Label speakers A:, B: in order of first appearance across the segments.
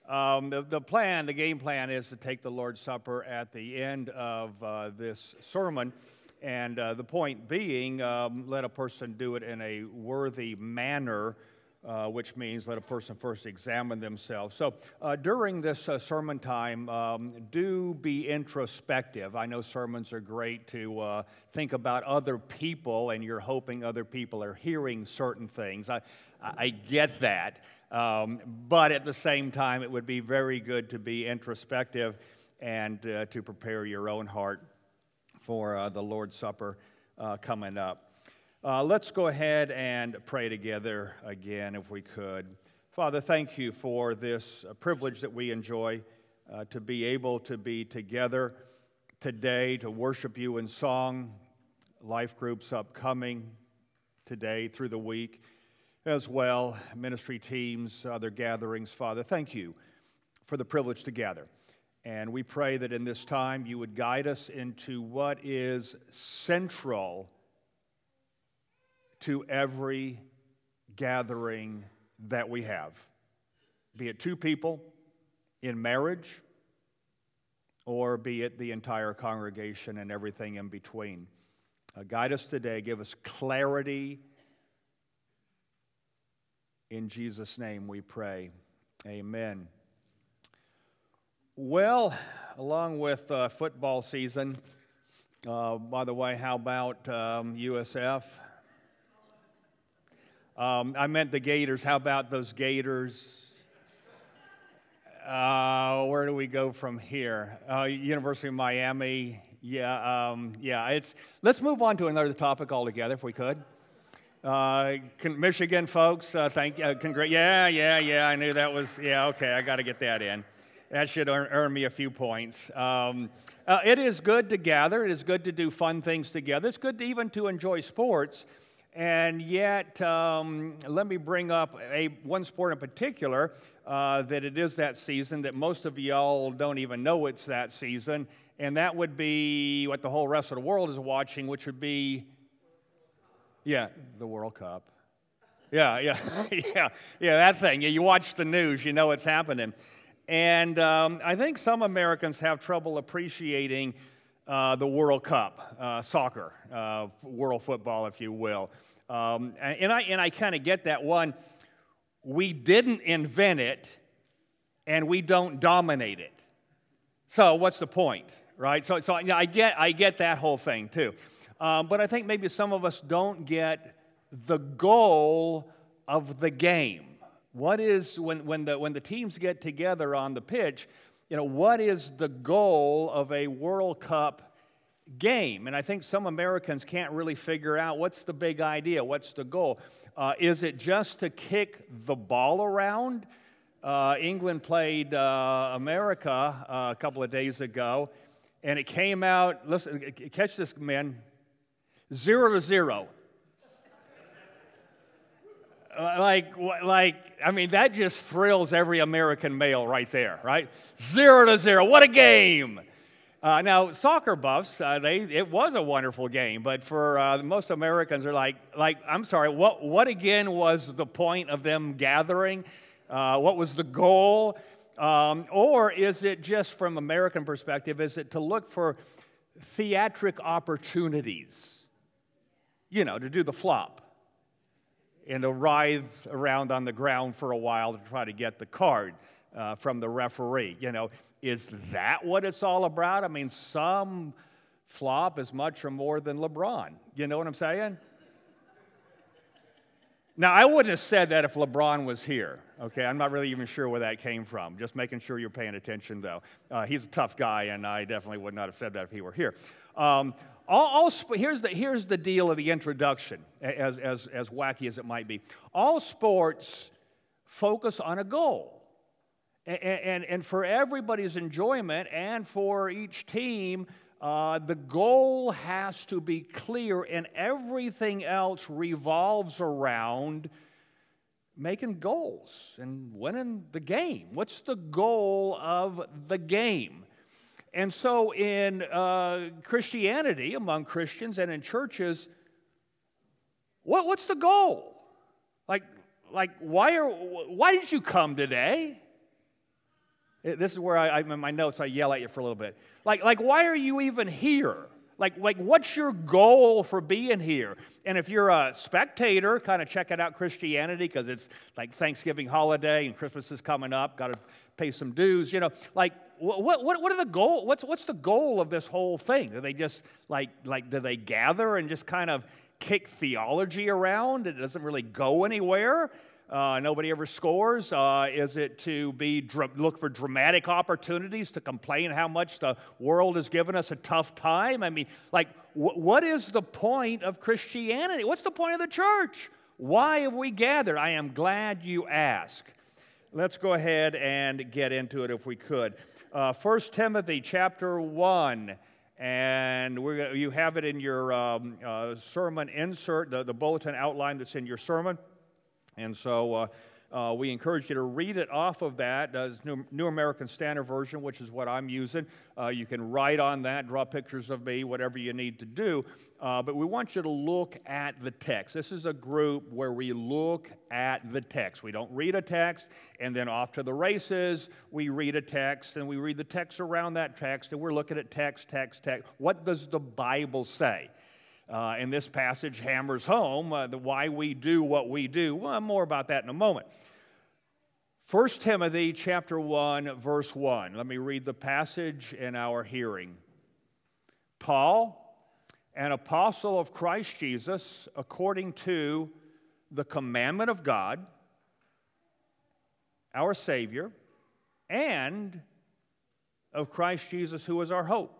A: The game plan is to take the Lord's Supper at the end of this sermon. And the point being, let a person do it in a worthy manner, which means let a person first examine themselves. So during this sermon time, do be introspective. I know sermons are great to think about other people, and you're hoping other people are hearing certain things. I get that. But at the same time, it would be very good to be introspective and to prepare your own heart for the Lord's Supper coming up. Let's go ahead and pray together again, if we could. Father, thank you for this privilege that we enjoy to be able to be together today to worship you in song, life groups upcoming today through the week as well, ministry teams, other gatherings. Father, thank you for the privilege to gather. And we pray that in this time you would guide us into what is central to every gathering that we have, be it two people in marriage or be it the entire congregation and everything in between. Guide us today, give us clarity. In Jesus' name we pray. Amen. Well, along with football season, by the way, how about USF? I meant the Gators. How about those Gators? Where do we go from here? University of Miami. Let's move on to another topic altogether, if we could. Michigan folks, thank you. I knew that was, okay, I got to get that in. That should earn me a few points. It is good to gather. It is good to do fun things together. It's good to even to enjoy sports. And yet, let me bring up one sport in particular that it is that season that most of y'all don't even know it's that season. And that would be what the whole rest of the world is watching, which would be the World Cup. That thing. You watch the news, you know what's happening. And I think some Americans have trouble appreciating the World Cup, soccer, world football, if you will. And I kind of get that one. We didn't invent it, and we don't dominate it. So what's the point, right? So I get that whole thing too. But I think maybe some of us don't get the goal of the game. What is, when the teams get together on the pitch, what is the goal of a World Cup game? And I think some Americans can't really figure out what's the big idea, what's the goal. Is it just to kick the ball around? England played America a couple of days ago, and it came out, listen, catch this, man, 0-0. That just thrills every American male right there, right? 0-0, what a game! Now, soccer buffs, it was a wonderful game, but for most Americans are like, I'm sorry, what again was the point of them gathering? What was the goal? Or is it just from American perspective, is it to look for theatric opportunities? To do the flop and to writhe around on the ground for a while to try to get the card from the referee. Is that what it's all about? I mean, some flop is much or more than LeBron. You know what I'm saying? Now, I wouldn't have said that if LeBron was here, okay? I'm not really even sure where that came from. Just making sure you're paying attention, though. He's a tough guy, and I definitely would not have said that if he were here. Here's the deal of the introduction, as wacky as it might be. All sports focus on a goal. And for everybody's enjoyment and for each team, the goal has to be clear, and everything else revolves around making goals and winning the game. What's the goal of the game? And so in Christianity, among Christians and in churches, what's the goal? Why did you come today? This is where I'm in my notes, I yell at you for a little bit. Like, why are you even here? Like, what's your goal for being here? And if you're a spectator, kind of checking out Christianity because it's like Thanksgiving holiday and Christmas is coming up, got to pay some dues, you know. Like, what are the goal? What's the goal of this whole thing? Do they just do they gather and just kind of kick theology around? It doesn't really go anywhere. Nobody ever scores. Is it to look for dramatic opportunities to complain how much the world has given us a tough time? I mean, like, what is the point of Christianity? What's the point of the church? Why have we gathered? I am glad you ask. Let's go ahead and get into it if we could. 1 Timothy chapter 1. And you have it in your sermon insert, the bulletin outline that's in your sermon. And so we encourage you to read it off of that. New American Standard Version, which is what I'm using. You can write on that, draw pictures of me, whatever you need to do. But we want you to look at the text. This is a group where we look at the text. We don't read a text and then off to the races. We read a text and we read the text around that text, and we're looking at text. What does the Bible say? And this passage hammers home why we do what we do. Well, more about that in a moment. 1 Timothy chapter 1, verse 1. Let me read the passage in our hearing. Paul, an apostle of Christ Jesus, according to the commandment of God, our Savior, and of Christ Jesus, who is our hope.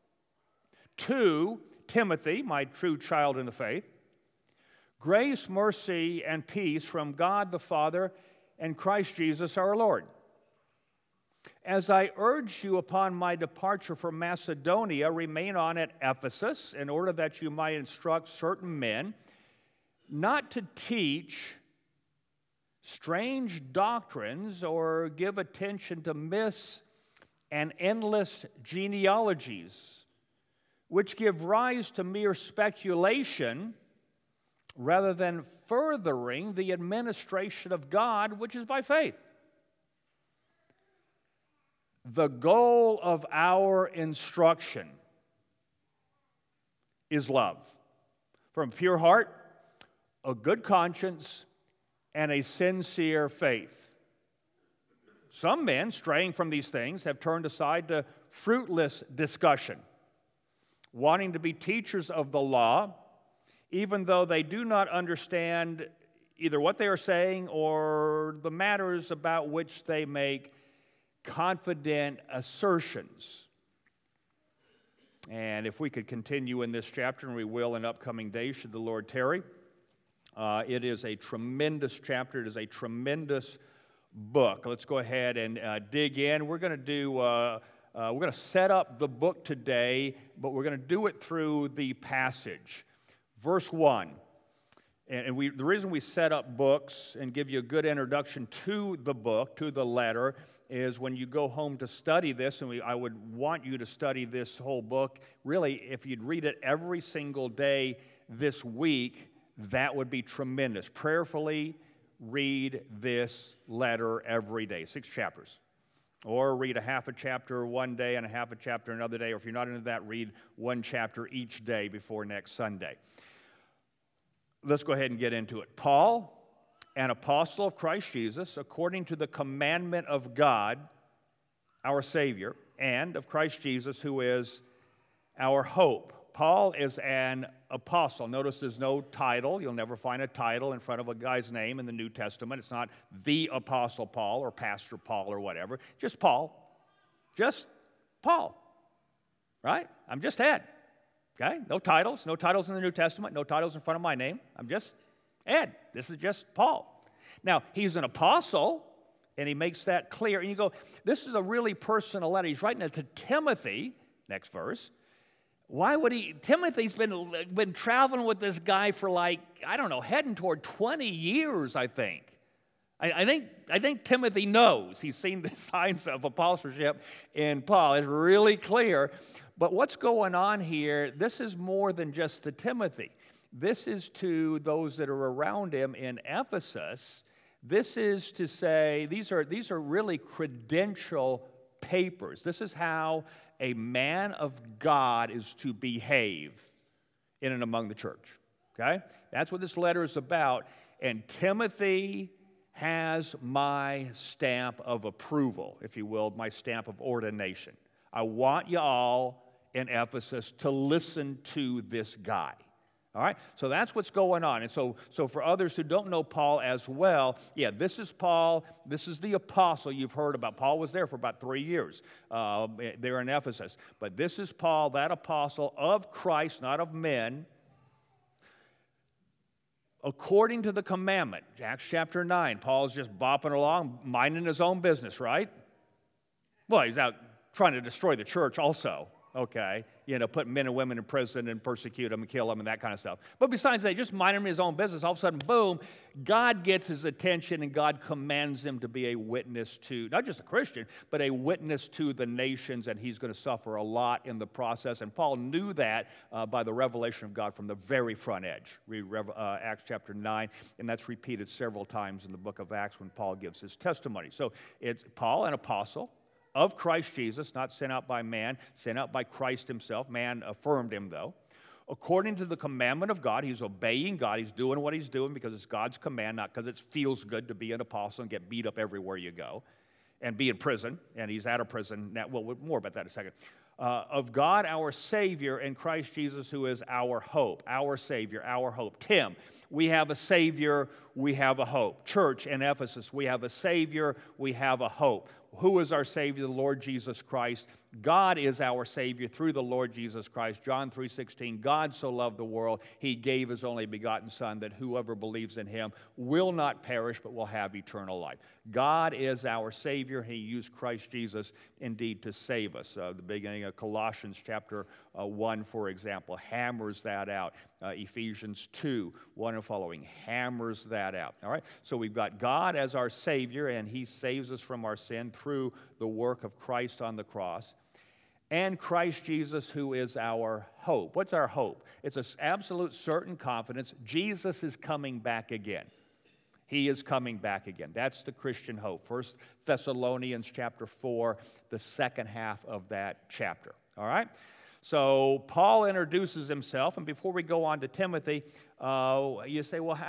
A: To Timothy, my true child in the faith, grace, mercy, and peace from God the Father and Christ Jesus our Lord. As I urge you upon my departure from Macedonia, remain on at Ephesus in order that you might instruct certain men not to teach strange doctrines or give attention to myths and endless genealogies, which give rise to mere speculation rather than furthering the administration of God, which is by faith. The goal of our instruction is love, from a pure heart, a good conscience, and a sincere faith. Some men, straying from these things, have turned aside to fruitless discussion, wanting to be teachers of the law, even though they do not understand either what they are saying or the matters about which they make confident assertions. And if we could continue in this chapter, and we will in upcoming days, should the Lord tarry, it is a tremendous chapter. It is a tremendous book. Let's go ahead and dig in. We're going to set up the book today, but we're going to do it through the passage. Verse 1. And the reason we set up books and give you a good introduction to the book, to the letter, is when you go home to study this, and I would want you to study this whole book. Really, if you'd read it every single day this week, that would be tremendous. Prayerfully read this letter every day, 6 chapters. Or read a half a chapter one day and a half a chapter another day. Or if you're not into that, read 1 chapter each day before next Sunday. Let's go ahead and get into it. Paul, an apostle of Christ Jesus, according to the commandment of God, our Savior, and of Christ Jesus, who is our hope. Paul is an apostle. Notice there's no title. You'll never find a title in front of a guy's name in the New Testament. It's not the Apostle Paul or Pastor Paul or whatever. Just Paul. Just Paul. Right? I'm just Ed. Okay? No titles. No titles in the New Testament. No titles in front of my name. I'm just Ed. This is just Paul. Now, he's an apostle, and he makes that clear. And you go, this is a really personal letter. He's writing it to Timothy. Next verse. Why would he? Timothy's been traveling with this guy for heading toward 20 years, I think. I think Timothy knows. He's seen the signs of apostleship in Paul. It's really clear. But what's going on here, this is more than just to Timothy. This is to those that are around him in Ephesus This is to say, these are really credential papers. This is how a man of God is to behave in and among the church. Okay? That's what this letter is about. And Timothy has my stamp of approval, if you will, my stamp of ordination. I want you all in Ephesus to listen to this guy. All right? So that's what's going on. And so for others who don't know Paul as well, yeah, this is Paul. This is the apostle you've heard about. Paul was there for about 3 years there in Ephesus. But this is Paul, that apostle of Christ, not of men, according to the commandment. Acts chapter 9, Paul's just bopping along, minding his own business, right? Well, he's out trying to destroy the church also, okay? Put men and women in prison and persecute them and kill them and that kind of stuff. But besides that, just minding his own business, all of a sudden, boom, God gets his attention and God commands him to be a witness to, not just a Christian, but a witness to the nations, and he's going to suffer a lot in the process. And Paul knew that by the revelation of God from the very front edge. Read Acts chapter 9, and that's repeated several times in the book of Acts when Paul gives his testimony. So it's Paul, an apostle of Christ Jesus, not sent out by man, sent out by Christ himself. Man affirmed him, though. According to the commandment of God, he's obeying God. He's doing what he's doing because it's God's command, not because it feels good to be an apostle and get beat up everywhere you go and be in prison. And he's out of prison now. Well, more about that in a second. Of God, our Savior, and Christ Jesus, who is our hope, our Savior, our hope. Tim, we have a Savior, we have a hope. Church in Ephesus, we have a Savior, we have a hope. Who is our Savior? The Lord Jesus Christ. God is our Savior through the Lord Jesus Christ. John 3:16, God so loved the world, he gave his only begotten Son, that whoever believes in him will not perish, but will have eternal life. God is our Savior. He used Christ Jesus indeed to save us. The beginning of Colossians chapter 1, for example, hammers that out. Ephesians 2, 1 and following, hammers that out. All right? So we've got God as our Savior, and he saves us from our sin through the work of Christ on the cross. And Christ Jesus, who is our hope. What's our hope? It's an absolute certain confidence. Jesus is coming back again. He is coming back again. That's the Christian hope. 1 Thessalonians chapter 4, the second half of that chapter. All right? So Paul introduces himself, and before we go on to Timothy, you say, well,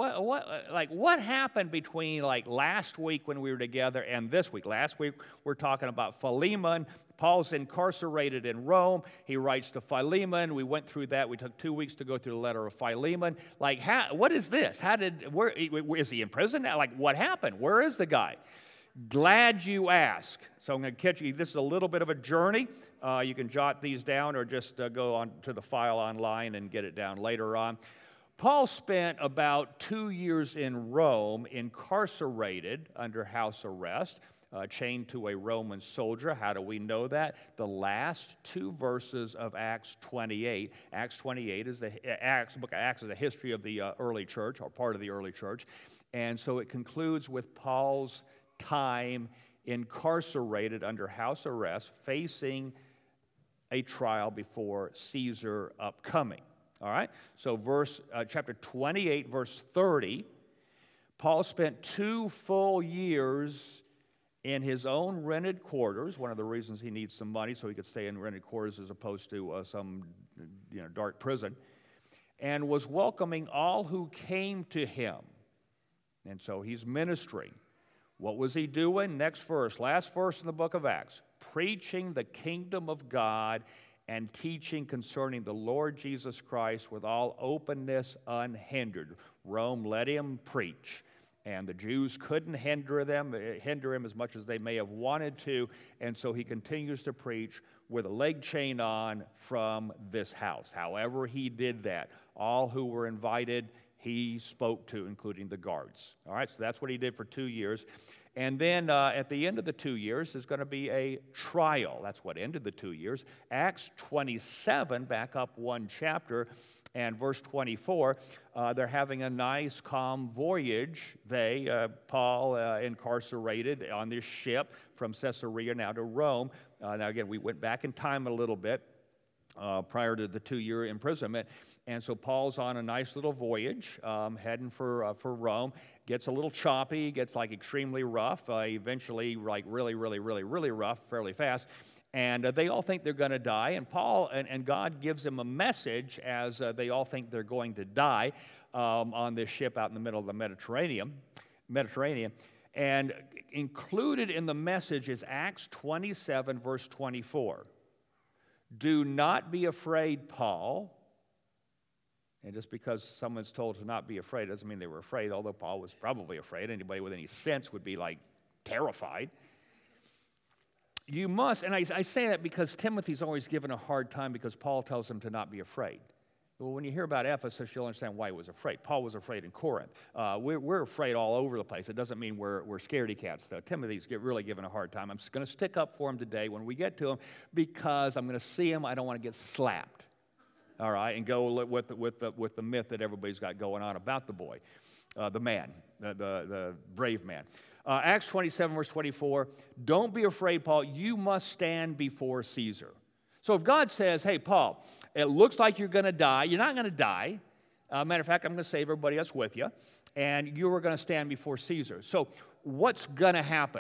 A: what happened between last week when we were together and this week? Last week we're talking about Philemon. Paul's incarcerated in Rome. He writes to Philemon. We went through that. We took 2 weeks to go through the letter of Philemon. What is this? Where is he in prison now? What happened? Where is the guy? Glad you ask. So I'm going to catch you. This is a little bit of a journey. You can jot these down or just go on to the file online and get it down later on. Paul spent about 2 years in Rome, incarcerated under house arrest, chained to a Roman soldier. How do we know that? The last 2 verses of Acts 28. Acts 28 is the book of Acts is a history of the early church, or part of the early church. And so it concludes with Paul's time incarcerated under house arrest, facing a trial before Caesar upcoming. All right? So chapter 28, verse 30, Paul spent 2 full years in his own rented quarters. One of the reasons he needs some money so he could stay in rented quarters as opposed to some dark prison, and was welcoming all who came to him. And so he's ministering. What was he doing? Next verse, last verse in the book of Acts. Preaching the kingdom of God and teaching concerning the Lord Jesus Christ with all openness unhindered. Rome let him preach, and the Jews couldn't hinder him as much as they may have wanted to, and so he continues to preach with a leg chain on from this house. However he did that, all who were invited he spoke to, including the guards. All right, so that's what he did for 2 years. And then at the end of the 2 years, there's going to be a trial. That's what ended the 2 years. Acts 27, back up 1 chapter, and verse 24, they're having a nice, calm voyage. Paul incarcerated on this ship from Caesarea now to Rome. Now again, we went back in time a little bit. Prior to the 2-year imprisonment. And so Paul's on a nice little voyage heading for Rome. gets a little choppy, gets like extremely rough, eventually like really, really, really, really rough fairly fast. And they all think they're going to die. And Paul and God gives them a message as they all think they're going to die on this ship out in the middle of the Mediterranean. And included in the message is Acts 27, verse 24. Do not be afraid, Paul. And just because someone's told to not be afraid doesn't mean they were afraid, although Paul was probably afraid. Anybody with any sense would be like terrified. You must, and I say that because Timothy's always given a hard time because Paul tells him to not be afraid. Well, when you hear about Ephesus, you'll understand why he was afraid. Paul was afraid in Corinth. We're afraid all over the place. It doesn't mean we're scaredy cats, though. Timothy's really given a hard time. I'm just going to stick up for him today when we get to him because I'm going to see him. I don't want to get slapped, all right, and go with the myth that everybody's got going on about the boy, the man, the brave man. Acts 27, verse 24, don't be afraid, Paul. You must stand before Caesar. So if God says, hey, Paul, it looks like you're going to die. You're not going to die. Matter of fact, I'm going to save everybody else with you. And you are going to stand before Caesar. So what's going to happen?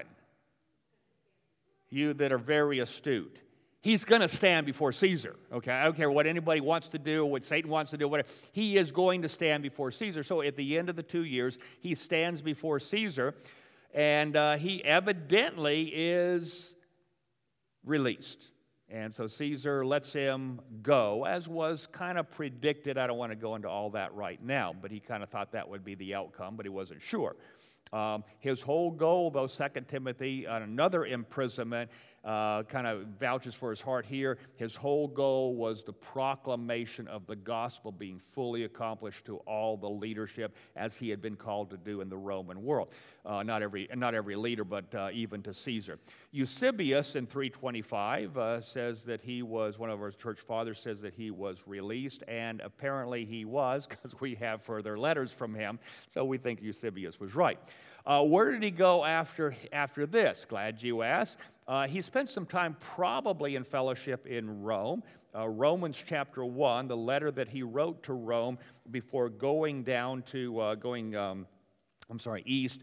A: You that are very astute. He's going to stand before Caesar. Okay, I don't care what anybody wants to do, what Satan wants to do, whatever. He is going to stand before Caesar. So at the end of the 2 years, he stands before Caesar. And he evidently is released. And so Caesar lets him go, as was kind of predicted. I don't want to go into all that right now, but he kind of thought that would be the outcome, but he wasn't sure. His whole goal, though, 2 Timothy, on another imprisonment, kind of vouches for his heart here. His whole goal was the proclamation of the gospel being fully accomplished to all the leadership as he had been called to do in the Roman world. Not every leader, but even to Caesar. Eusebius in 325 says that he was, one of our church fathers says that he was released, and apparently he was, because we have further letters from him, so we think Eusebius was right. Where did he go after this? Glad you asked. He spent some time probably in fellowship in Rome. Romans chapter 1, the letter that he wrote to Rome before going down to, east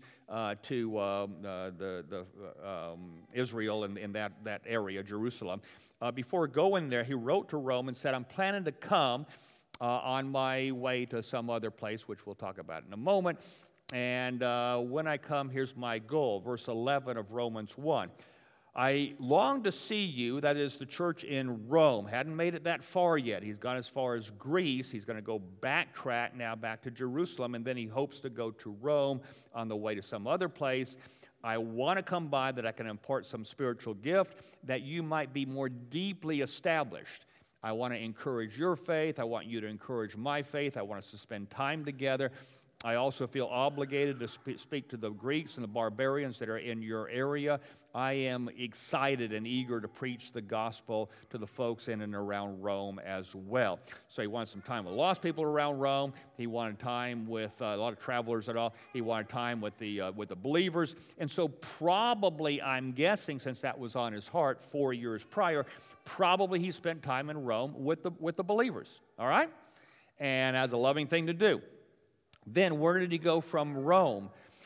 A: to Israel in that area, Jerusalem. Before going there, he wrote to Rome and said, I'm planning to come on my way to some other place, which we'll talk about in a moment. And when I come, here's my goal. Verse 11 of Romans 1. I long to see you, that is the church in Rome. Hadn't made it that far yet. He's gone as far as Greece. He's going to go backtrack now back to Jerusalem, and then he hopes to go to Rome on the way to some other place. I want to come by that I can impart some spiritual gift, that you might be more deeply established. I want to encourage your faith. I want you to encourage my faith. I want us to spend time together. I also feel obligated to speak to the Greeks and the barbarians that are in your area. I am excited and eager to preach the gospel to the folks in and around Rome as well. So he wanted some time with lost people around Rome. He wanted time with a lot of travelers and all. He wanted time with the believers. And so probably, I'm guessing, since that was on his heart 4 years prior, probably he spent time in Rome with the believers. All right? And as a loving thing to do. Then where did he go from Rome?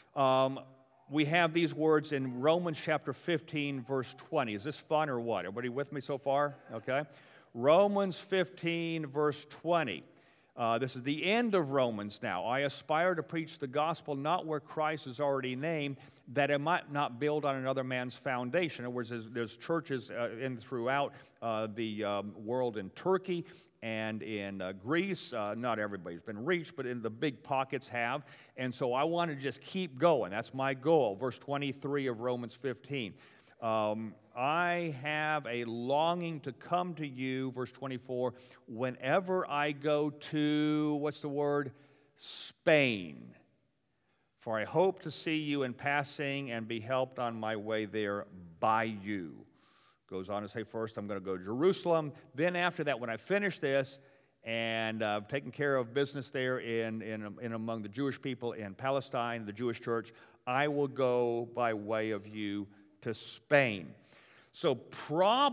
A: We have these words in Romans chapter 15, verse 20. Is this fun or what? Everybody with me so far? Okay. Romans 15, verse 20. This is the end of Romans now. I aspire to preach the gospel not where Christ is already named, that it might not build on another man's foundation. In other words, there's churches throughout the world in Turkey and in Greece. Not everybody's been reached, but in the big pockets have. And so I want to just keep going. That's my goal. Verse 23 of Romans 15. I have a longing to come to you, verse 24, whenever I go to, what's the word? Spain. For I hope to see you in passing and be helped on my way there by you. Goes on to say, first I'm going to go to Jerusalem. Then after that, when I finish this and taken care of business there in among the Jewish people in Palestine, the Jewish church, I will go by way of you to Spain. So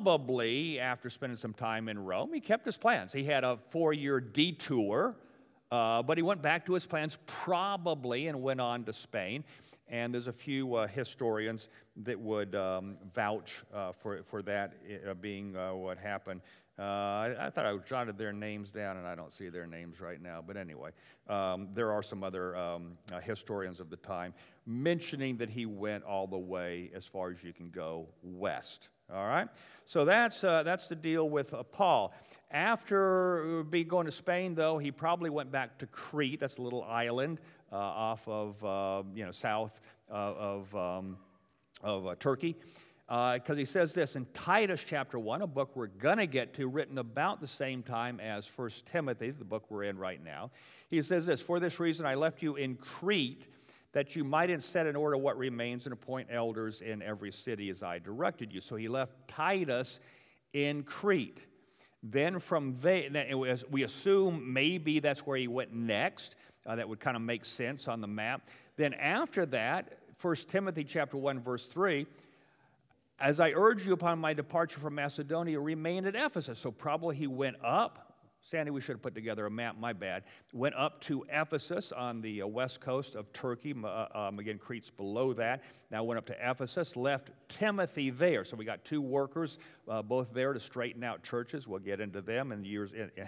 A: probably after spending some time in Rome, he kept his plans. He had a 4-year detour But he went back to his plans probably and went on to Spain. And there's a few historians that would vouch for that being what happened. I thought I jotted their names down, and I don't see their names right now. But anyway, there are some other historians of the time mentioning that he went all the way as far as you can go west. All right? So that's the deal with Paul. After going to Spain, though, he probably went back to Crete. That's a little island off of, south of Turkey. Because he says this in Titus chapter 1, a book we're going to get to, written about the same time as 1 Timothy, the book we're in right now. He says this, "For this reason I left you in Crete, that you might set in order what remains and appoint elders in every city as I directed you." So he left Titus in Crete. Then from there, we assume maybe that's where he went next. That would kind of make sense on the map. Then after that, 1 Timothy chapter 1, verse 3, "As I urge you upon my departure from Macedonia, remain at Ephesus." So probably he went up. Sandy, we should have put together a map, my bad. Went up to Ephesus on the west coast of Turkey. Again, Crete's below that. Now went up to Ephesus, left Timothy there. So we got two workers, both there to straighten out churches. We'll get into them in years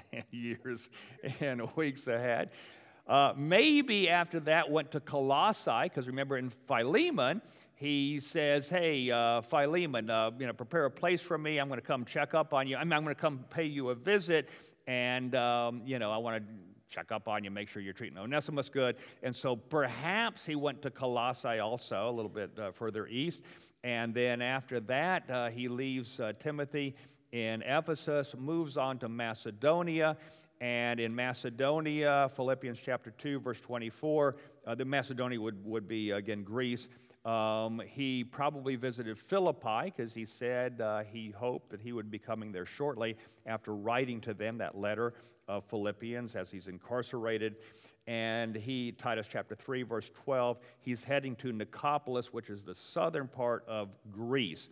A: and weeks ahead. Maybe after that went to Colossae, because remember in Philemon, he says, "Hey, Philemon, prepare a place for me. I'm going to come check up on you. I'm going to come pay you a visit, and I want to check up on you, make sure you're treating Onesimus good." And so perhaps he went to Colossae also, a little bit further east. And then after that, he leaves Timothy in Ephesus, moves on to Macedonia. And in Macedonia, Philippians chapter 2, verse 24, the Macedonia would be, again, Greece. He probably visited Philippi because he said he hoped that he would be coming there shortly after writing to them that letter of Philippians as he's incarcerated. And Titus chapter 3, verse 12, he's heading to Nicopolis, which is the southern part of Greece.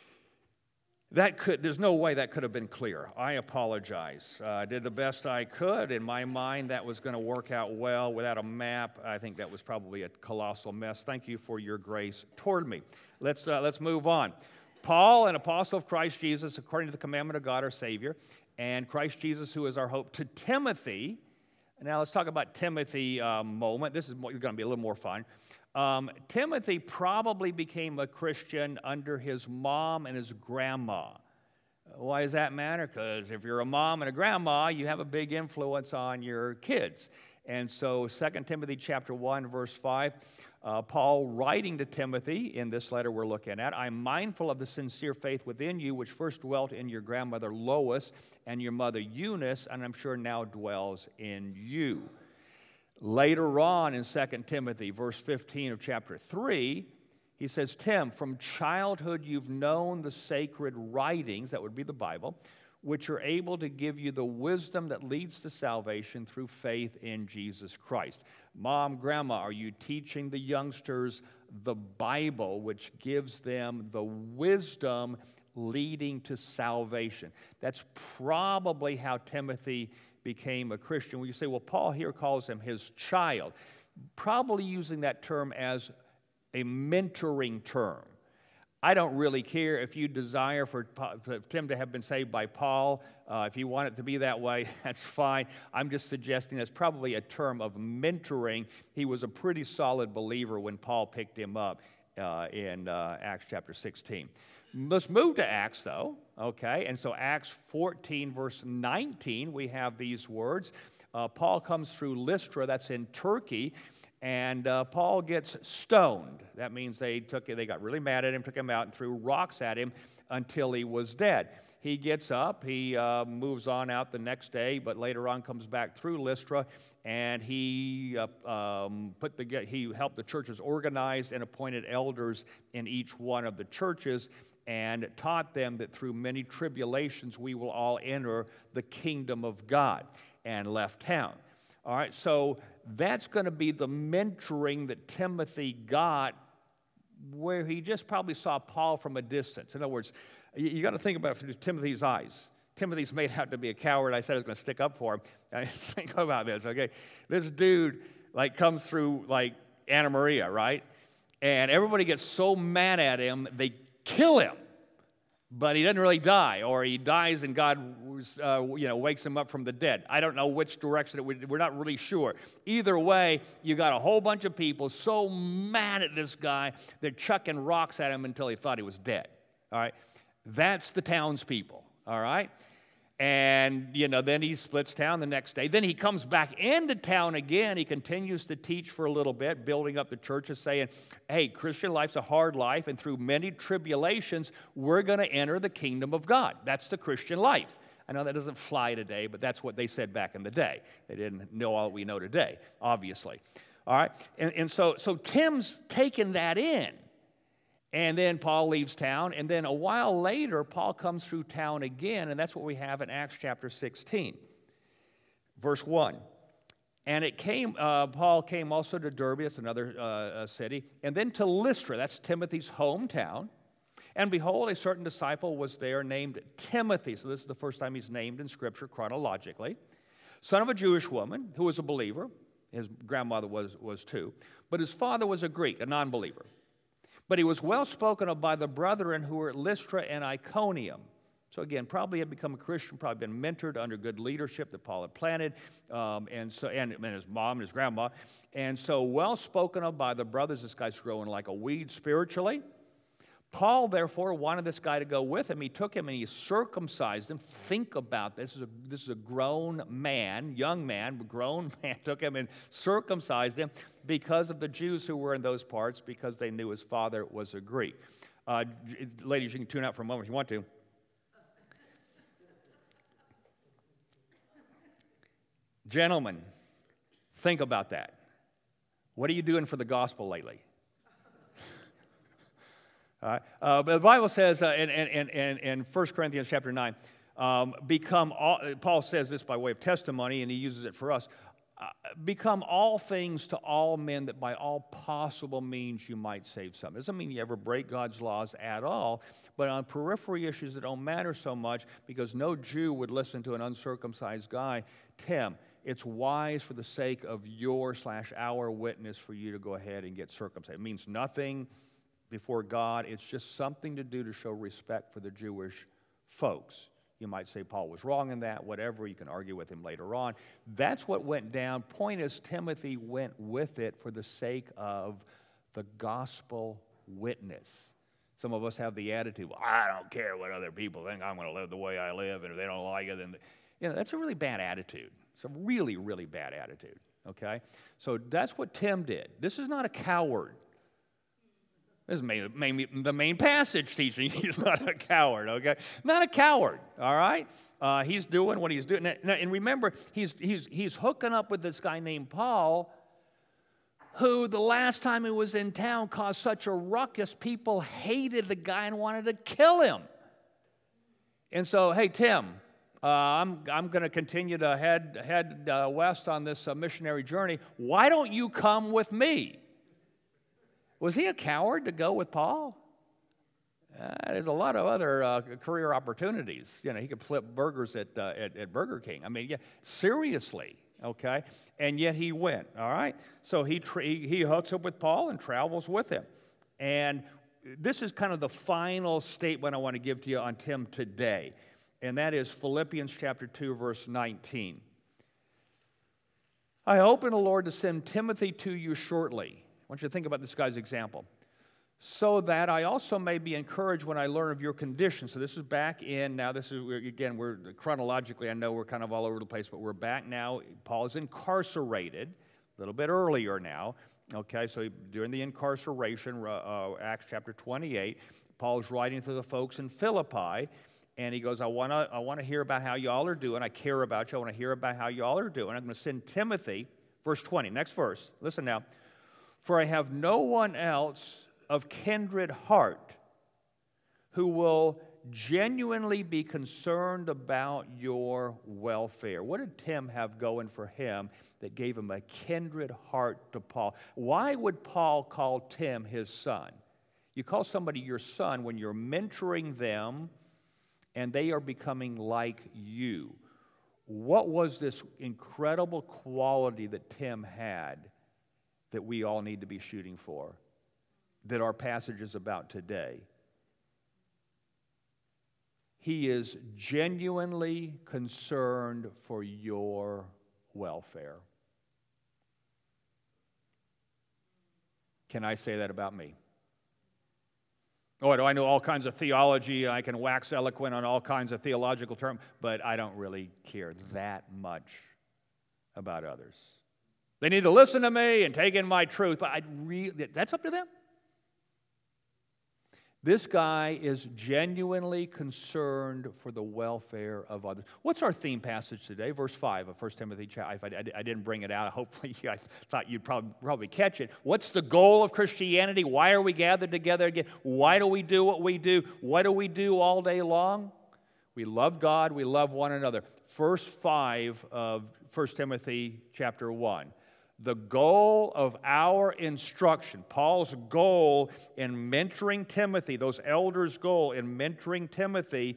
A: There's no way that could have been clear. I apologize. I did the best I could. In my mind, that was going to work out well. Without a map, I think that was probably a colossal mess. Thank you for your grace toward me. Let's move on. Paul, an apostle of Christ Jesus, according to the commandment of God our Savior, and Christ Jesus, who is our hope, to Timothy. Now let's talk about Timothy moment. This is going to be a little more fun. Timothy probably became a Christian under his mom and his grandma. Why does that matter? Because if you're a mom and a grandma, you have a big influence on your kids. And so 2 Timothy chapter 1, verse 5, Paul writing to Timothy in this letter we're looking at, "I'm mindful of the sincere faith within you, which first dwelt in your grandmother Lois and your mother Eunice, and I'm sure now dwells in you." Later on in 2 Timothy, verse 15 of chapter 3, he says, "Tim, from childhood you've known the sacred writings," that would be the Bible, "which are able to give you the wisdom that leads to salvation through faith in Jesus Christ." Mom, grandma, are you teaching the youngsters the Bible, which gives them the wisdom leading to salvation? That's probably how Timothy became a Christian. Well, you say, well, Paul here calls him his child, probably using that term as a mentoring term. I don't really care if you desire for Tim to have been saved by Paul. If you want it to be that way, that's fine. I'm just suggesting that's probably a term of mentoring. He was a pretty solid believer when Paul picked him up in Acts chapter 16. Let's move to Acts, though, okay? And so Acts 14, verse 19, we have these words. Paul comes through Lystra, that's in Turkey, and Paul gets stoned. That means they got really mad at him, took him out, and threw rocks at him until he was dead. He gets up, he moves on out the next day, but later on comes back through Lystra, and he helped the churches organize and appointed elders in each one of the churches, and taught them that through many tribulations we will all enter the kingdom of God, and left town. All right, so that's going to be the mentoring that Timothy got, where he just probably saw Paul from a distance. In other words, you got to think about it through Timothy's eyes. Timothy's made out to be a coward. I said I was going to stick up for him. Think about this, okay? This dude, comes through, Anna Maria, right? And everybody gets so mad at him, they kill him. But he doesn't really die, or he dies and God, wakes him up from the dead. I don't know which direction we're not really sure. Either way, you got a whole bunch of people so mad at this guy, they're chucking rocks at him until he thought he was dead. All right, that's the townspeople. All right, and then he splits town the next day. Then he comes back into town again. He continues to teach for a little bit, building up the churches, saying, hey, Christian life's a hard life, and through many tribulations, we're going to enter the kingdom of God. That's the Christian life. I know that doesn't fly today, but that's what they said back in the day. They didn't know all we know today, obviously. All right, and so Tim's taken that in. And then Paul leaves town, and then a while later, Paul comes through town again, and that's what we have in Acts chapter 16, verse 1. And Paul came also to Derbe, it's another city, and then to Lystra, that's Timothy's hometown. And behold, a certain disciple was there named Timothy. So this is the first time he's named in Scripture chronologically. Son of a Jewish woman who was a believer. His grandmother was too. But his father was a Greek, a non-believer. But he was well spoken of by the brethren who were at Lystra and Iconium. So again, probably had become a Christian, probably been mentored under good leadership that Paul had planted, and his mom and his grandma. And so well spoken of by the brothers. This guy's growing like a weed spiritually. Paul, therefore, wanted this guy to go with him. He took him and he circumcised him. Think about this. This is a grown man, young man, grown man, took him and circumcised him because of the Jews who were in those parts, because they knew his father was a Greek. Ladies, you can tune out for a moment if you want to. Gentlemen, think about that. What are you doing for the gospel lately? But the Bible says in 1 Corinthians chapter 9, Paul says this by way of testimony, and he uses it for us, become all things to all men, that by all possible means you might save some. It doesn't mean you ever break God's laws at all, but on periphery issues that don't matter so much, because no Jew would listen to an uncircumcised guy. Tim, it's wise for the sake of your/our witness for you to go ahead and get circumcised. It means nothing before God. It's just something to do to show respect for the Jewish folks. You might say Paul was wrong in that, whatever. You can argue with him later on. That's what went down. Point is, Timothy went with it for the sake of the gospel witness. Some of us have the attitude, well, I don't care what other people think. I'm going to live the way I live, and if they don't like it, then... that's a really bad attitude. It's a really, really bad attitude, okay? So that's what Tim did. This is not a coward. This is the main passage teaching he's not a coward, okay? Not a coward, all right? He's doing what he's doing. Now, and remember, he's hooking up with this guy named Paul, who the last time he was in town caused such a ruckus, people hated the guy and wanted to kill him. And so, hey, Tim, I'm going to continue to head west on this missionary journey. Why don't you come with me? Was he a coward to go with Paul? There's a lot of other career opportunities. He could flip burgers at Burger King. I mean, yeah, seriously, okay? And yet he went, all right? So he hooks up with Paul and travels with him. And this is kind of the final statement I want to give to you on Tim today, and that is Philippians chapter 2, verse 19. I hope in the Lord to send Timothy to you shortly. I want you to think about this guy's example. So that I also may be encouraged when I learn of your condition. So this is back in, now this is, again, we're chronologically, I know we're kind of all over the place, but we're back now. Paul is incarcerated, a little bit earlier now. Okay, so during the incarceration, Acts chapter 28, Paul's writing to the folks in Philippi, and he goes, I want to hear about how y'all are doing. I care about you. I want to hear about how y'all are doing. I'm going to send Timothy, verse 20, next verse. Listen now. For I have no one else of kindred heart who will genuinely be concerned about your welfare. What did Tim have going for him that gave him a kindred heart to Paul? Why would Paul call Tim his son? You call somebody your son when you're mentoring them and they are becoming like you. What was this incredible quality that Tim had that we all need to be shooting for, that our passage is about today? He is genuinely concerned for your welfare. Can I say that about me? Oh, do I know all kinds of theology? I can wax eloquent on all kinds of theological terms, but I don't really care that much about others. They need to listen to me and take in my truth, but that's up to them. This guy is genuinely concerned for the welfare of others. What's our theme passage today? Verse 5 of 1 Timothy chapter. I didn't bring it out. Hopefully, I thought you'd probably catch it. What's the goal of Christianity? Why are we gathered together again? Why do we do what we do? What do we do all day long? We love God. We love one another. Verse 5 of 1 Timothy chapter 1. The goal of our instruction, Paul's goal in mentoring Timothy, those elders' goal in mentoring Timothy,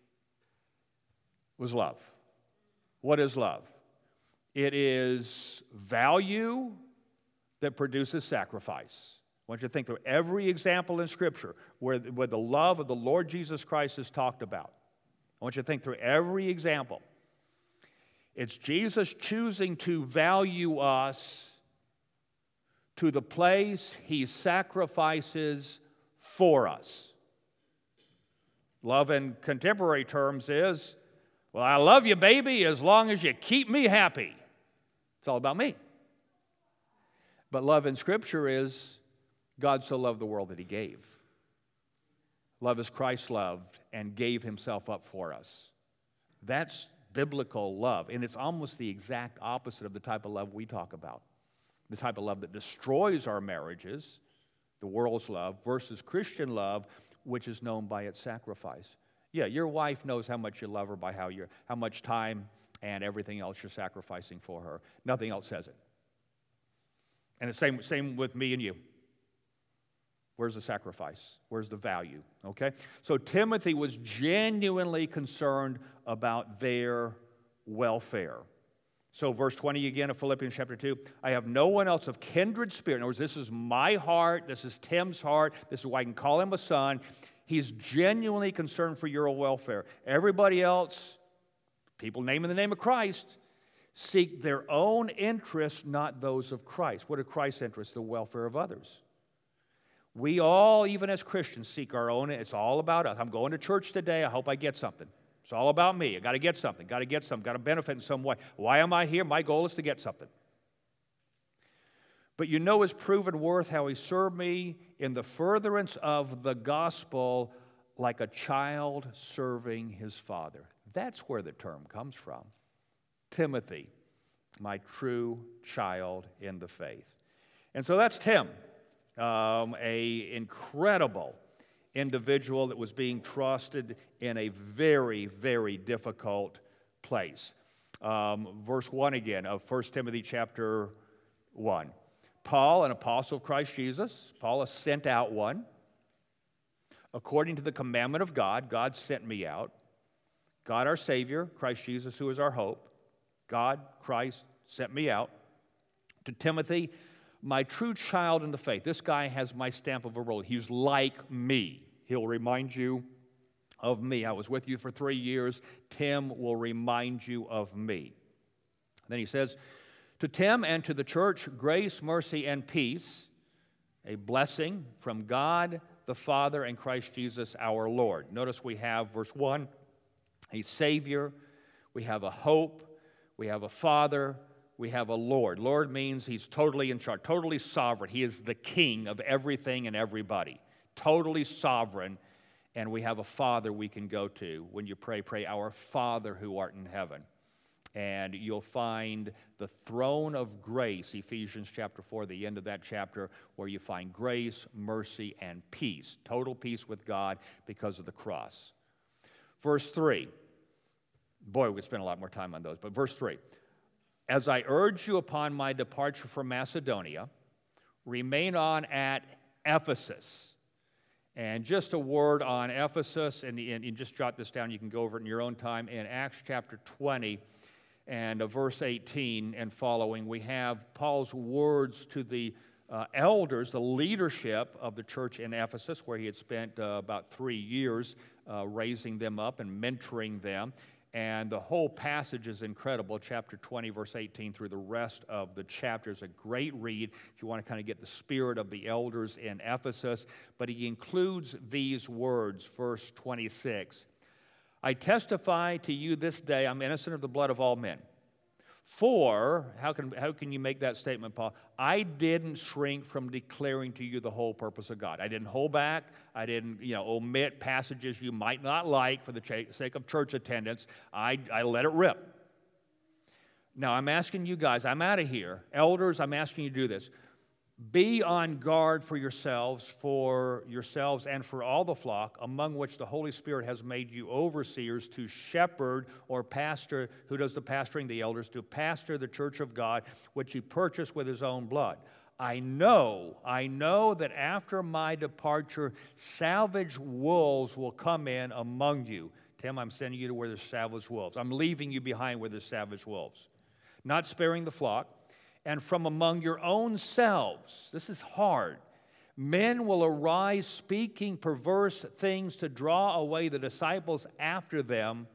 A: was love. What is love? It is value that produces sacrifice. I want you to think through every example in Scripture where the love of the Lord Jesus Christ is talked about. I want you to think through every example. It's Jesus choosing to value us to the place He sacrifices for us. Love in contemporary terms is, well, I love you, baby, as long as you keep me happy. It's all about me. But love in Scripture is, God so loved the world that He gave. Love as Christ loved and gave Himself up for us. That's biblical love, and it's almost the exact opposite of the type of love we talk about. The type of love that destroys our marriages, the world's love, versus Christian love, which is known by its sacrifice. Yeah, your wife knows how much you love her by how much time and everything else you're sacrificing for her. Nothing else says it. And the same with me and you. Where's the sacrifice? Where's the value? Okay? So Timothy was genuinely concerned about their welfare. So verse 20 again of Philippians chapter 2, I have no one else of kindred spirit. In other words, this is my heart. This is Tim's heart. This is why I can call him a son. He's genuinely concerned for your welfare. Everybody else, people naming the name of Christ, seek their own interests, not those of Christ. What are Christ's interests? The welfare of others. We all, even as Christians, seek our own. It's all about us. I'm going to church today. I hope I get something. It's all about me. I got to get something. Got to benefit in some way. Why am I here? My goal is to get something. But you know His proven worth, how He served me in the furtherance of the gospel like a child serving his father. That's where the term comes from. Timothy, my true child in the faith. And so that's Tim. A incredible individual that was being trusted in a very, very difficult place. Verse 1 again of 1 Timothy chapter 1. Paul, an apostle of Christ Jesus, Paul, a sent out one. According to the commandment of God, God sent me out. God our Savior, Christ Jesus, who is our hope. God, Christ, sent me out. To Timothy, my true child in the faith. This guy has my stamp of approval. He's like me. He'll remind you of me. I was with you for 3 years. Tim will remind you of me. Then he says, to Tim and to the church, grace, mercy, and peace, a blessing from God the Father and Christ Jesus our Lord. Notice we have, verse 1, a Savior, we have a hope, we have a Father, we have a Lord. Lord means He's totally in charge, totally sovereign. He is the King of everything and everybody, totally sovereign. And we have a Father we can go to. When you pray, our Father who art in heaven. And you'll find the throne of grace, Ephesians chapter 4, the end of that chapter, where you find grace, mercy, and peace. Total peace with God because of the cross. Verse 3. Boy, we could spend a lot more time on those. But verse 3. As I urge you upon my departure from Macedonia, remain on at Ephesus, And just a word on Ephesus, and just jot this down, you can go over it in your own time. In Acts chapter 20 and verse 18 and following, we have Paul's words to the elders, the leadership of the church in Ephesus, where he had spent about 3 years raising them up and mentoring them. And the whole passage is incredible, chapter 20, verse 18 through the rest of the chapter is a great read if you want to kind of get the spirit of the elders in Ephesus. But he includes these words, verse 26. I testify to you this day, I'm innocent of the blood of all men. For, how can you make that statement, Paul? I didn't shrink from declaring to you the whole purpose of God. I didn't hold back. I didn't, omit passages you might not like for the sake of church attendance. I let it rip. Now, I'm asking you guys, I'm out of here. Elders, I'm asking you to do this. Be on guard for yourselves and for all the flock, among which the Holy Spirit has made you overseers to shepherd or pastor. Who does the pastoring? The elders. To pastor the church of God, which he purchased with his own blood. I know that after my departure, savage wolves will come in among you. Tim, I'm sending you to where there's savage wolves. I'm leaving you behind where there's savage wolves. Not sparing the flock. And from among your own selves, this is hard, men will arise speaking perverse things to draw away the disciples after them.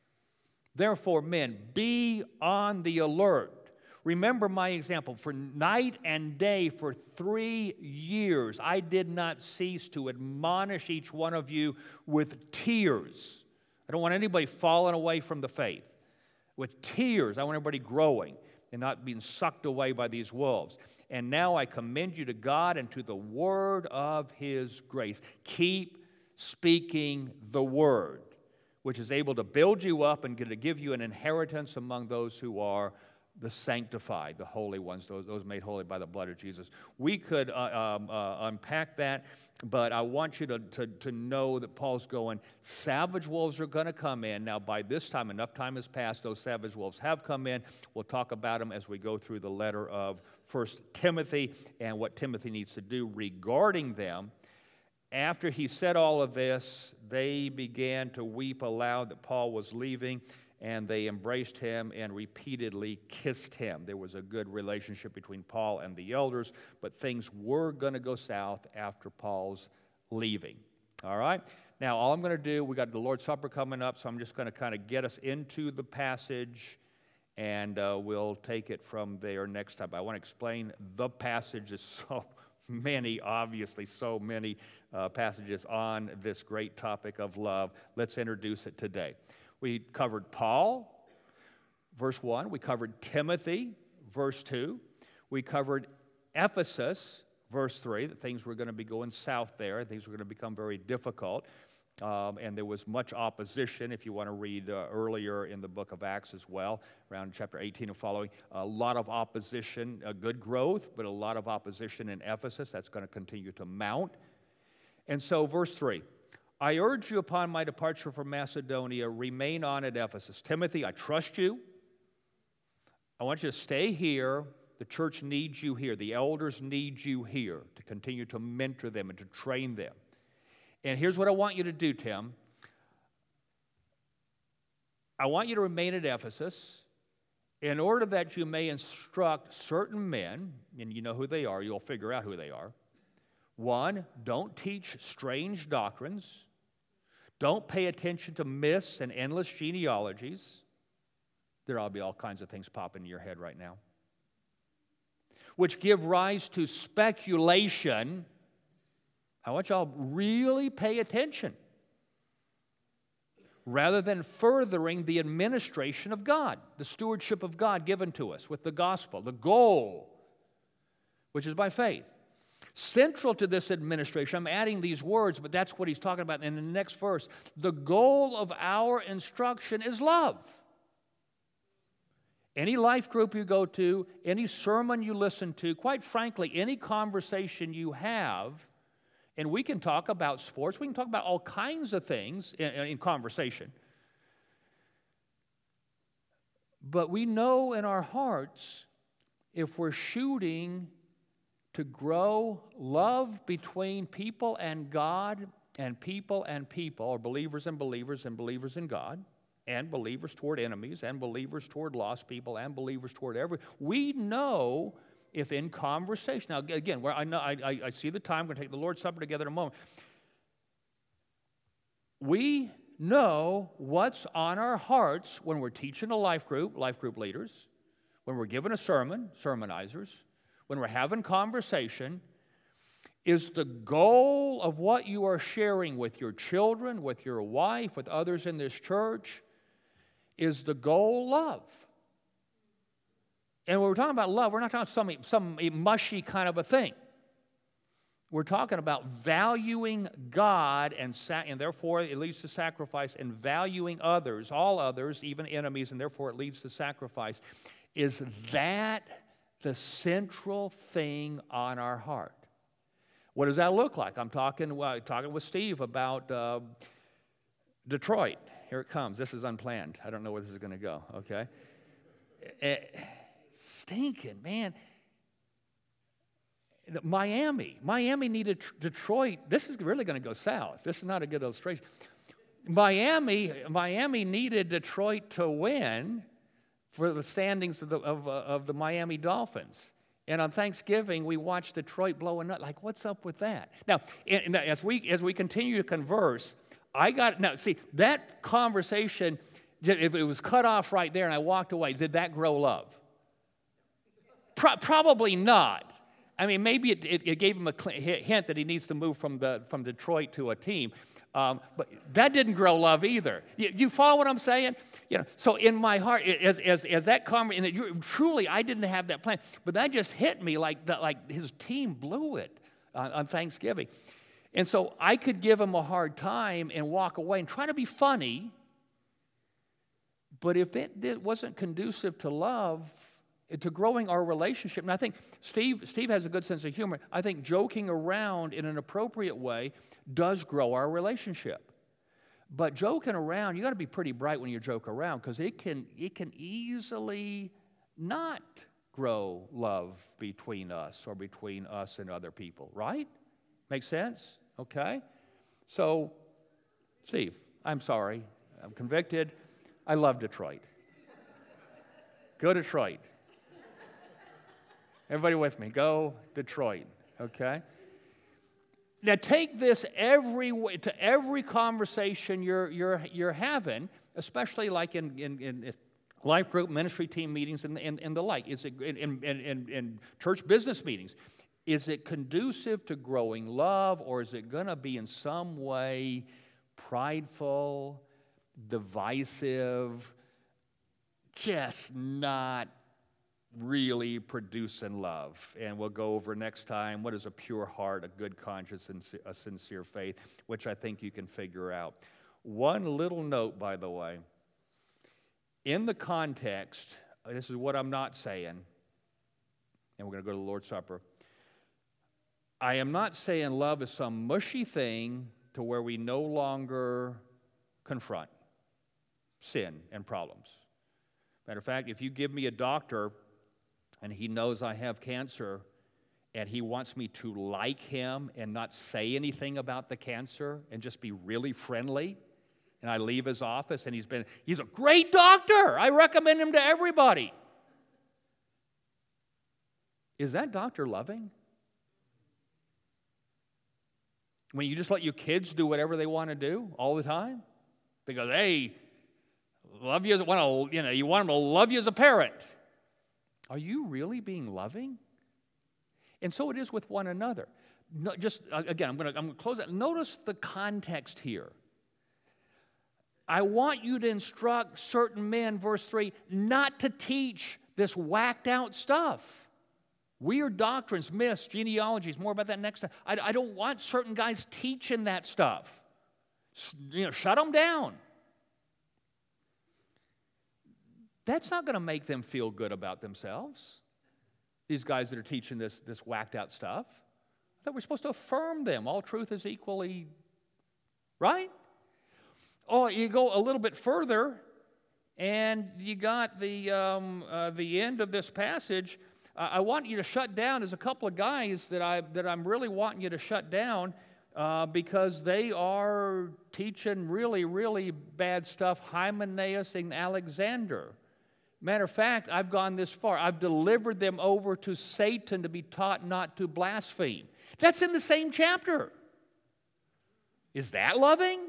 A: Therefore, men, be on the alert. Remember my example. For night and day, for 3 years, I did not cease to admonish each one of you with tears. I don't want anybody falling away from the faith. With tears, I want everybody growing and not being sucked away by these wolves. And now I commend you to God and to the word of his grace. Keep speaking the word, which is able to build you up and to give you an inheritance among those who are the sanctified, the holy ones, those made holy by the blood of Jesus. We could unpack that, but I want you to know that Paul's going, savage wolves are going to come in. Now, by this time, enough time has passed, those savage wolves have come in. We'll talk about them as we go through the letter of 1 Timothy and what Timothy needs to do regarding them. After he said all of this, they began to weep aloud that Paul was leaving, and they embraced him and repeatedly kissed him. There was a good relationship between Paul and the elders, but things were going to go south after Paul's leaving. All right? Now, all I'm going to do, we got the Lord's Supper coming up, so I'm just going to kind of get us into the passage, and we'll take it from there next time. I want to explain the passage. There's so many, obviously, so many passages on this great topic of love. Let's introduce it today. We covered Paul, verse 1. We covered Timothy, verse 2. We covered Ephesus, verse 3, that things were going to be going south there. Things were going to become very difficult. And there was much opposition, if you want to read earlier in the book of Acts as well, around chapter 18 and following. A lot of opposition, good growth, but a lot of opposition in Ephesus. That's going to continue to mount. And so, verse 3. I urge you upon my departure from Macedonia, remain on at Ephesus. Timothy, I trust you. I want you to stay here. The church needs you here. The elders need you here to continue to mentor them and to train them. And here's what I want you to do, Tim. I want you to remain at Ephesus in order that you may instruct certain men, and you know who they are. You'll figure out who they are. 1, don't teach strange doctrines. Don't pay attention to myths and endless genealogies. There'll be all kinds of things popping in your head right now, which give rise to speculation. I want y'all really pay attention, rather than furthering the administration of God, the stewardship of God given to us with the gospel, the goal, which is by faith. Central to this administration, I'm adding these words, but that's what he's talking about in the next verse. The goal of our instruction is love. Any life group you go to, any sermon you listen to, quite frankly, any conversation you have, and we can talk about sports, we can talk about all kinds of things in conversation. But we know in our hearts, if we're shooting to grow love between people and God and people, or believers and believers and believers in God, and believers toward enemies, and believers toward lost people, and believers toward we know if in conversation, now again, where I see the time, we're going to take the Lord's Supper together in a moment. We know what's on our hearts when we're teaching a life group leaders, when we're giving a sermon, sermonizers, when we're having conversation. Is the goal of what you are sharing with your children, with your wife, with others in this church, is the goal love? And when we're talking about love, we're not talking about some mushy kind of a thing. We're talking about valuing God and therefore it leads to sacrifice, and valuing others, all others, even enemies, and therefore it leads to sacrifice. Is that the central thing on our heart? What does that look like? I'm talking with Steve about Detroit. Here it comes. This is unplanned. I don't know where this is going to go, okay? Stinking, man. Miami needed Detroit. This is really going to go south. This is not a good illustration. Miami needed Detroit to win for the standings of the Miami Dolphins. And on Thanksgiving, we watched Detroit blow a nut. Like, what's up with that? Now, as we continue to converse, that conversation, if it was cut off right there and I walked away, did that grow love? Probably not. I mean, maybe it gave him a hint that he needs to move from Detroit to a team. But that didn't grow love either. You follow what I'm saying? So in my heart, as that conversation, truly, I didn't have that plan, but that just hit me like his team blew it on Thanksgiving, and so I could give him a hard time and walk away and try to be funny, but if it wasn't conducive to love, to growing our relationship, and I think Steve has a good sense of humor. I think joking around in an appropriate way does grow our relationship. But joking around, you got to be pretty bright when you joke around, because it can easily not grow love between us or between us and other people, right? Make sense? Okay? So, Steve, I'm sorry. I'm convicted. I love Detroit. Go Detroit. Everybody with me? Go Detroit. Okay? Now take this to every conversation you're having, especially like in life group, ministry team meetings, and the like. Is it in church business meetings? Is it conducive to growing love, or is it going to be in some way prideful, divisive, just not really producing love? And we'll go over next time what is a pure heart, a good conscience, and a sincere faith, which I think you can figure out. One little note, by the way. In the context, this is what I'm not saying, and we're going to go to the Lord's Supper. I am not saying love is some mushy thing to where we no longer confront sin and problems. Matter of fact, if you give me a doctor and he knows I have cancer, and he wants me to like him and not say anything about the cancer and just be really friendly, and I leave his office and he's a great doctor, I recommend him to everybody. Is that doctor loving? When you just let your kids do whatever they want to do all the time? Because, hey, love you you want them to love you as a parent. Are you really being loving? And so it is with one another. No, again, I'm going to close that. Notice the context here. I want you to instruct certain men, verse 3, not to teach this whacked out stuff. Weird doctrines, myths, genealogies, more about that next time. I don't want certain guys teaching that stuff. Shut them down. That's not going to make them feel good about themselves. These guys that are teaching this whacked out stuff. I thought we're supposed to affirm them. All truth is equally, right? Oh, you go a little bit further, and you got the end of this passage. I want you to shut down. There's a couple of guys that I'm really wanting you to shut down because they are teaching really, really bad stuff, Hymenaeus and Alexander. Matter of fact, I've gone this far. I've delivered them over to Satan to be taught not to blaspheme. That's in the same chapter. Is that loving?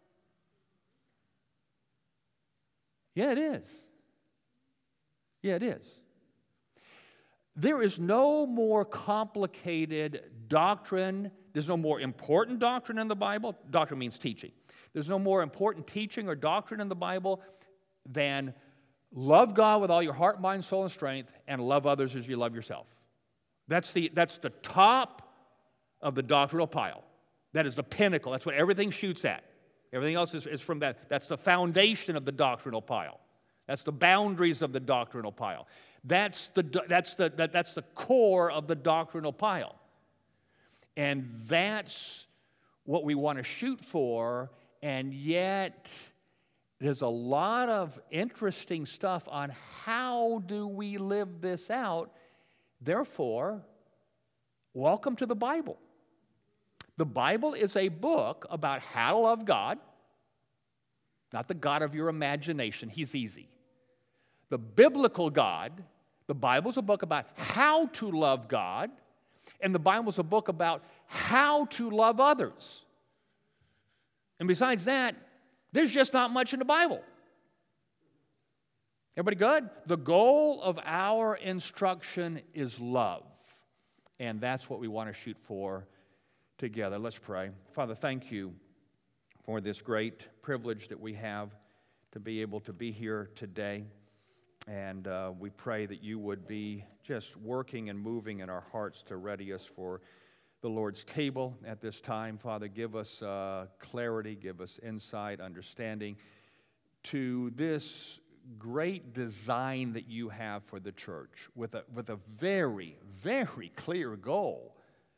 A: Yeah, it is. Yeah, it is. There is no more complicated doctrine. There's no more important doctrine in the Bible. Doctrine means teaching. There's no more important teaching or doctrine in the Bible than love God with all your heart, mind, soul, and strength, and love others as you love yourself. That's the top of the doctrinal pile. That is the pinnacle. That's what everything shoots at. Everything else is from that. That's the foundation of the doctrinal pile. That's the boundaries of the doctrinal pile. That's the core of the doctrinal pile. And that's what we want to shoot for, and yet there's a lot of interesting stuff on how do we live this out. Therefore, welcome to the Bible. The Bible is a book about how to love God, not the God of your imagination. He's easy. The biblical God, the Bible's a book about how to love God, and the Bible's a book about how to love others. And besides that, there's just not much in the Bible. Everybody good? The goal of our instruction is love, and that's what we want to shoot for together. Let's pray. Father, thank you for this great privilege that we have to be able to be here today. And we pray that you would be just working and moving in our hearts to ready us for the Lord's table at this time. Father, give us clarity, give us insight, understanding to this great design that you have for the church with a very, very clear goal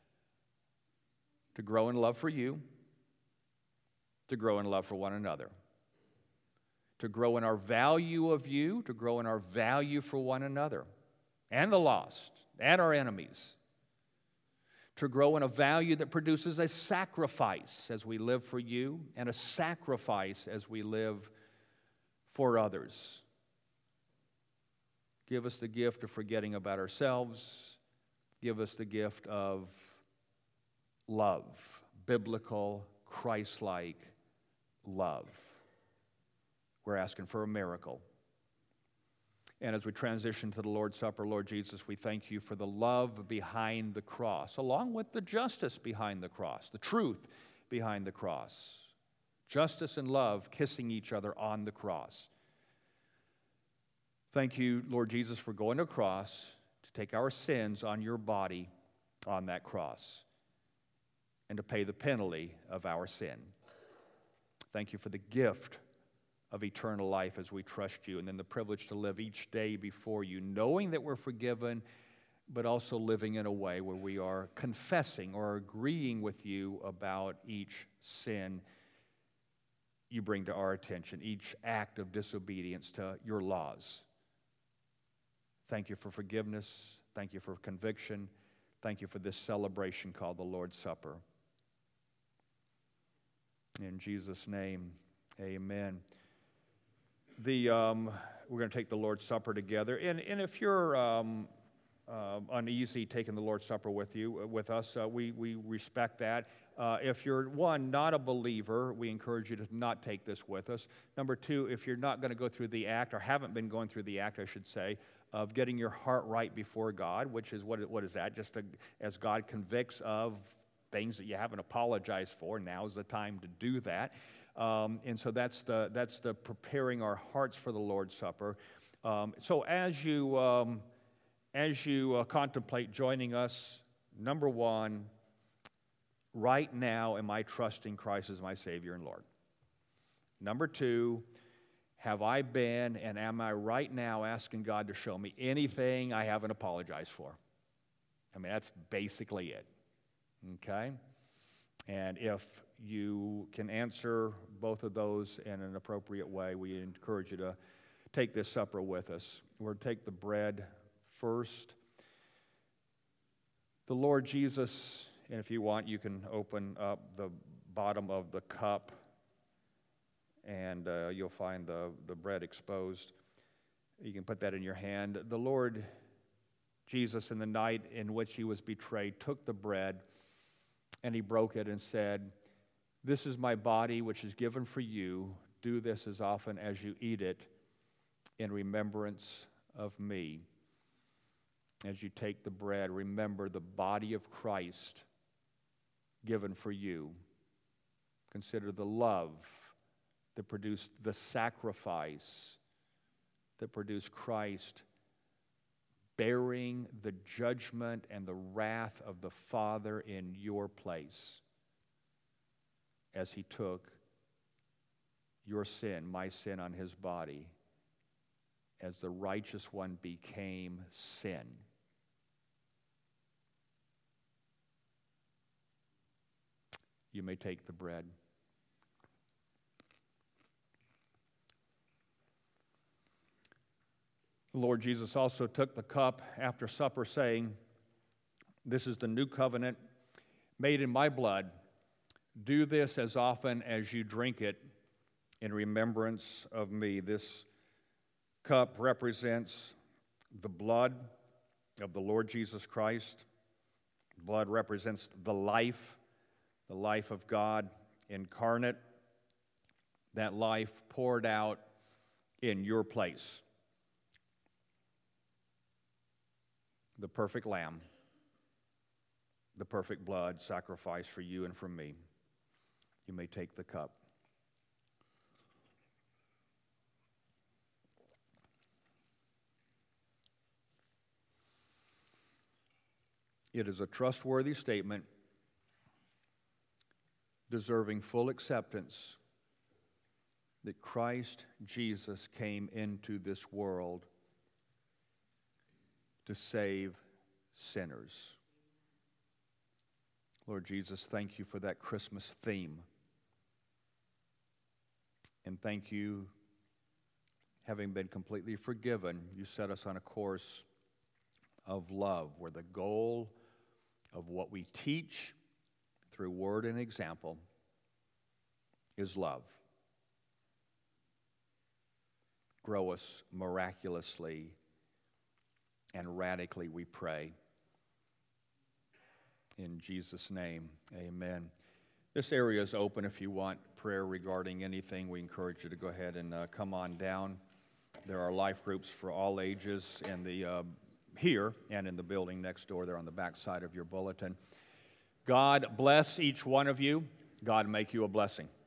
A: to grow in love for you, to grow in love for one another, to grow in our value of you, to grow in our value for one another, and the lost, and our enemies, to grow in a value that produces a sacrifice as we live for you, and a sacrifice as we live for others. Give us the gift of forgetting about ourselves. Give us the gift of love, biblical, Christ-like love. We're asking for a miracle. And as we transition to the Lord's Supper, Lord Jesus, we thank you for the love behind the cross, along with the justice behind the cross, the truth behind the cross. Justice and love kissing each other on the cross. Thank you, Lord Jesus, for going to the cross to take our sins on your body on that cross and to pay the penalty of our sin. Thank you for the gift of eternal life as we trust you, and then the privilege to live each day before you, knowing that we're forgiven, but also living in a way where we are confessing or agreeing with you about each sin you bring to our attention, each act of disobedience to your laws. Thank you for forgiveness. Thank you for conviction. Thank you for this celebration called the Lord's Supper. In Jesus' name, amen. We're going to take the Lord's Supper together, and if you're uneasy taking the Lord's Supper with us, we respect that. If you're not a believer, we encourage you to not take this with us. Number two, if you're not going to go through the act, or haven't been going through the act, I should say, of getting your heart right before God, which is what is that? Just as God convicts of things that you haven't apologized for, now's the time to do that. And so that's the preparing our hearts for the Lord's Supper. So as you contemplate joining us, number one, right now am I trusting Christ as my Savior and Lord? Number two, have I been and am I right now asking God to show me anything I haven't apologized for? I mean, that's basically it. Okay? And if you can answer both of those in an appropriate way, we encourage you to take this supper with us. We're going to take the bread first. The Lord Jesus, and if you want, you can open up the bottom of the cup, and you'll find the bread exposed. You can put that in your hand. The Lord Jesus, in the night in which he was betrayed, took the bread, and he broke it and said, "This is my body, which is given for you. Do this as often as you eat it in remembrance of me." As you take the bread, remember the body of Christ given for you. Consider the love that produced the sacrifice that produced Christ bearing the judgment and the wrath of the Father in your place as he took your sin, my sin, on his body, as the righteous one became sin. You may take the bread. The Lord Jesus also took the cup after supper, saying, "This is the new covenant made in my blood. Do this as often as you drink it in remembrance of me." This cup represents the blood of the Lord Jesus Christ. Blood represents the life of God incarnate, that life poured out in your place. The perfect lamb, the perfect blood sacrificed for you and for me. You may take the cup. It is a trustworthy statement deserving full acceptance that Christ Jesus came into this world to save sinners. Lord Jesus, thank you for that Christmas theme. And thank you, having been completely forgiven, you set us on a course of love, where the goal of what we teach through word and example is love. Grow us miraculously and radically, we pray. In Jesus' name, amen. This area is open if you want prayer regarding anything. We encourage you to go ahead and come on down. There are life groups for all ages in the here and in the building next door. They're on the back side of your bulletin. God bless each one of you. God make you a blessing.